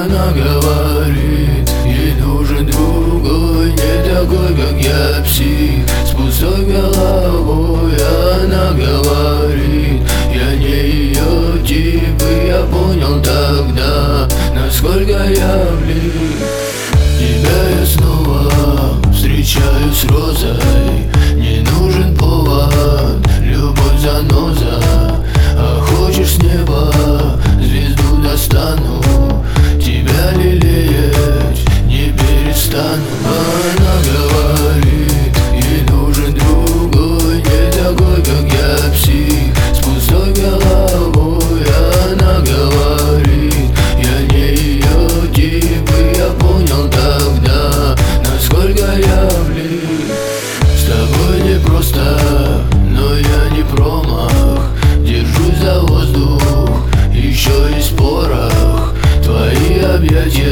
Она говорит, ей нужен другой, не такой, как я, псих, с пустой головой. Она говорит, я не ее тип, и я понял тогда, насколько я влип. Тебя я снова встречаю с розой, не нужен повод, любовь заноза. А хочешь с неба звезду достану, тебя лелеять не перестану. Она говорит, ей нужен другой, не такой, как я, псих, с пустой головой. Она говорит, я не ее тип, и я понял тогда, насколько я влип. С тобой не просто, но я не промах. Держусь за воздух, еще есть порох. Твои объятия